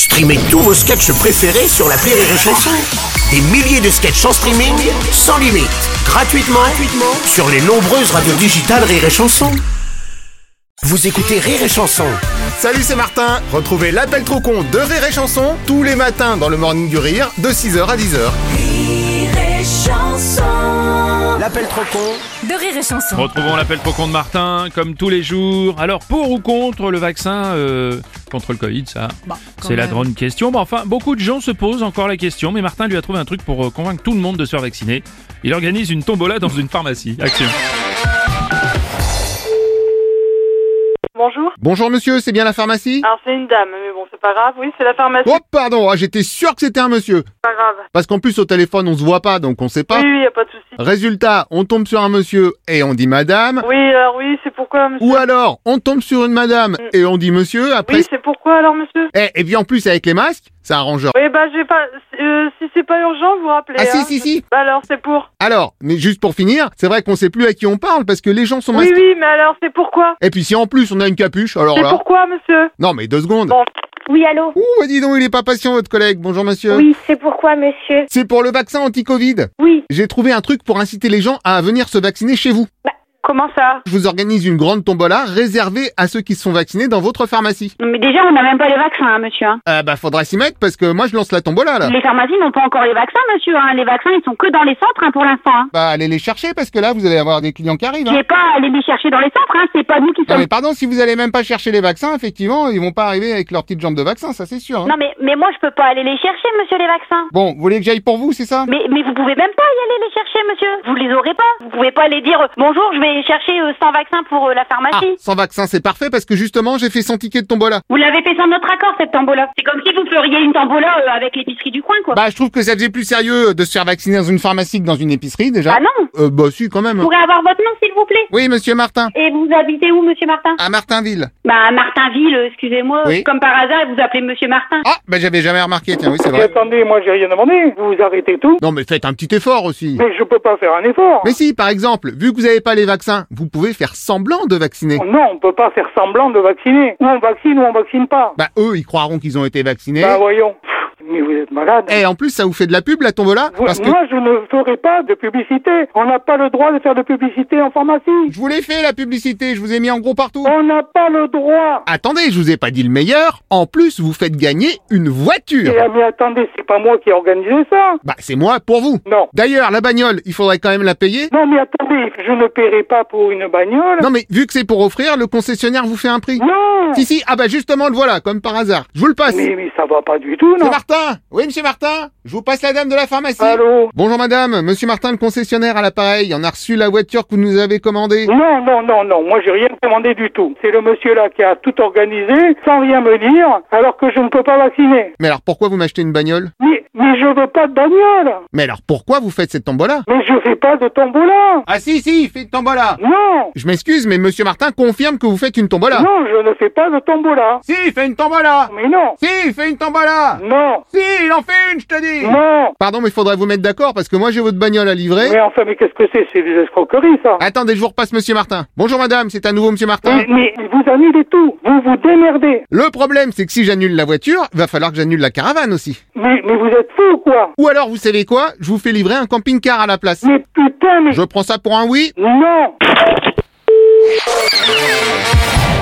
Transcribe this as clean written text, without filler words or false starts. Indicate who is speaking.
Speaker 1: Streamez tous vos sketchs préférés sur l'appli Rire et Chanson. Des milliers de sketchs en streaming, sans limite, gratuitement sur les nombreuses radios digitales Rire et Chanson. Vous écoutez Rire et Chanson.
Speaker 2: Salut, c'est Martin. Retrouvez l'appel trop con de Rire et Chanson tous les matins dans le Morning du Rire de 6h à 10h.
Speaker 3: Rire et Chanson.
Speaker 1: L'appel trop con
Speaker 3: De Rire et Chanson.
Speaker 4: Retrouvons l'appel trop con de Martin, comme tous les jours. Alors, pour ou contre le vaccin contre le Covid, ça, c'est la grande question. Bon, enfin, beaucoup de gens se posent encore la question, mais Martin lui a trouvé un truc pour convaincre tout le monde de se faire vacciner. Il organise une tombola dans une pharmacie. Action.
Speaker 5: Bonjour.
Speaker 2: Bonjour monsieur, c'est bien la pharmacie?
Speaker 5: Alors c'est une dame, mais bon c'est pas grave. Oui, c'est la pharmacie.
Speaker 2: Oh pardon, j'étais sûr que c'était un monsieur.
Speaker 5: Pas grave.
Speaker 2: Parce qu'en plus au téléphone on se voit pas, donc on sait pas.
Speaker 5: Oui, y a pas de souci.
Speaker 2: Résultat, on tombe sur un monsieur et on dit madame.
Speaker 5: Oui, alors oui, c'est pourquoi monsieur.
Speaker 2: Ou alors, on tombe sur une madame et on dit monsieur, après...
Speaker 5: Oui, c'est pourquoi alors monsieur.
Speaker 2: Et puis en plus avec les masques, ça arrange.
Speaker 5: Oui, bah j'ai pas. Si c'est pas urgent, vous rappelez.
Speaker 2: Ah
Speaker 5: hein.
Speaker 2: si.
Speaker 5: Bah alors c'est pour.
Speaker 2: Alors, mais juste pour finir, c'est vrai qu'on sait plus à qui on parle parce que les gens sont masqués.
Speaker 5: Oui, mais alors c'est pourquoi.
Speaker 2: Et puis si en plus on a une capuche, alors
Speaker 5: C'est
Speaker 2: là...
Speaker 5: pourquoi monsieur.
Speaker 2: Non mais 2 secondes.
Speaker 5: Bon.
Speaker 6: Oui, allô?
Speaker 2: Ouh, dis donc, il est pas patient votre collègue. Bonjour monsieur.
Speaker 6: Oui, c'est pourquoi, monsieur?
Speaker 2: C'est pour le vaccin anti-Covid.
Speaker 6: Oui.
Speaker 2: J'ai trouvé un truc pour inciter les gens à venir se vacciner chez vous.
Speaker 5: Comment ça?
Speaker 2: Je vous organise une grande tombola réservée à ceux qui se sont vaccinés dans votre pharmacie.
Speaker 6: Mais déjà, on n'a même pas les vaccins, hein, monsieur. Hein.
Speaker 2: Faudra s'y mettre parce que moi je lance la tombola là.
Speaker 6: Les pharmacies n'ont pas encore les vaccins, monsieur. Hein. Les vaccins, ils sont que dans les centres pour l'instant. Hein.
Speaker 2: Allez les chercher parce que là vous allez avoir des clients qui arrivent.
Speaker 6: J'ai pas à aller les chercher dans les centres, hein. C'est pas nous qui
Speaker 2: Non
Speaker 6: sommes...
Speaker 2: mais pardon, si vous allez même pas chercher les vaccins, effectivement, ils vont pas arriver avec leurs petites jambes de vaccin, ça c'est sûr. Hein.
Speaker 6: Non, mais moi, je peux pas aller les chercher, monsieur, les vaccins.
Speaker 2: Bon, vous voulez que j'aille pour vous, c'est ça?
Speaker 6: Mais vous pouvez même pas y aller les chercher, monsieur. Vous les aurez pas. Vous pouvez pas aller dire bonjour, je vais chercher 100 vaccins pour la pharmacie.
Speaker 2: Sans vaccin, c'est parfait parce que justement, j'ai fait 100 tickets de tombola.
Speaker 6: Vous l'avez fait sans notre accord, cette tombola. C'est comme si vous feriez une tombola avec l'épicerie du coin, quoi.
Speaker 2: Je trouve que ça faisait plus sérieux de se faire vacciner dans une pharmacie que dans une épicerie, déjà.
Speaker 6: Ah non.
Speaker 2: Si, quand même.
Speaker 6: Vous pourrez avoir votre nom, s'il vous plaît?
Speaker 2: Oui, monsieur Martin.
Speaker 6: Et vous habitez où, monsieur Martin?
Speaker 2: À Martinville.
Speaker 6: Martinville, excusez-moi.
Speaker 2: Oui.
Speaker 6: Comme par hasard, vous appelez monsieur Martin.
Speaker 2: J'avais jamais remarqué, tiens, oui, c'est
Speaker 7: Mais
Speaker 2: vrai.
Speaker 7: attendez, moi j'ai rien demandé, vous arrêtez tout.
Speaker 2: Non, mais faites un petit effort aussi.
Speaker 7: Mais je peux pas faire un effort.
Speaker 2: Mais si, par exemple, vu que vous avez pas les vaccins, vous pouvez faire semblant de vacciner.
Speaker 7: Non, on peut pas faire semblant de vacciner. Ou on vaccine pas.
Speaker 2: Eux, ils croiront qu'ils ont été vaccinés.
Speaker 7: Voyons. Mais vous êtes malade.
Speaker 2: Et en plus, ça vous fait de la pub, la tombola? Parce que
Speaker 7: Moi, je ne ferai pas de publicité. On n'a pas le droit de faire de publicité en pharmacie.
Speaker 2: je vous l'ai fait, la publicité, je vous ai mis en gros partout.
Speaker 7: On n'a pas le droit.
Speaker 2: Attendez, je vous ai pas dit le meilleur. En plus, vous faites gagner une voiture.
Speaker 7: Mais attendez, c'est pas moi qui ai organisé ça.
Speaker 2: C'est moi pour vous.
Speaker 7: Non.
Speaker 2: D'ailleurs, la bagnole, il faudrait quand même la payer.
Speaker 7: Non, mais attendez, je ne paierai pas pour une bagnole.
Speaker 2: Non, mais vu que c'est pour offrir, le concessionnaire vous fait un prix.
Speaker 7: Non.
Speaker 2: Si, justement, le voilà, comme par hasard. Je vous le passe.
Speaker 7: Mais ça va pas du tout,
Speaker 2: C'est
Speaker 7: non.
Speaker 2: Martin. Oui, monsieur Martin. Je vous passe la dame de la pharmacie.
Speaker 7: Allô.
Speaker 2: Bonjour madame, monsieur Martin, le concessionnaire à l'appareil. On a reçu la voiture que vous nous avez commandée.
Speaker 7: Non, moi j'ai rien demandé du tout. C'est le monsieur là qui a tout organisé, sans rien me dire, alors que je ne peux pas vacciner.
Speaker 2: Mais alors pourquoi vous m'achetez une bagnole?
Speaker 7: Mais je veux pas de bagnole.
Speaker 2: Mais alors pourquoi vous faites cette tombola?
Speaker 7: Mais je fais pas de tombola.
Speaker 2: Ah si, faites une tombola.
Speaker 7: Non.
Speaker 2: Je m'excuse, mais monsieur Martin confirme que vous faites une tombola.
Speaker 7: Non, je ne fais pas de tombola.
Speaker 2: Si, fais une tombola.
Speaker 7: Mais non.
Speaker 2: Si, fais une tombola.
Speaker 7: Non.
Speaker 2: Si, il en fait une, je te dis.
Speaker 7: Non.
Speaker 2: Pardon, mais il faudrait vous mettre d'accord parce que moi j'ai votre bagnole à livrer.
Speaker 7: Mais enfin, mais qu'est-ce que c'est? C'est des escroqueries, ça.
Speaker 2: Attendez, je vous repasse monsieur Martin. Bonjour madame, c'est à nouveau monsieur Martin.
Speaker 7: Mais vous annulez tout. Vous vous démerdez.
Speaker 2: Le problème, c'est que si j'annule la voiture, va falloir que j'annule la caravane aussi.
Speaker 7: Mais vous êtes fou, quoi.
Speaker 2: Ou alors, vous savez quoi? Je vous fais livrer un camping-car à la place.
Speaker 7: Mais putain, mais...
Speaker 2: Je prends ça pour un oui?
Speaker 7: Non.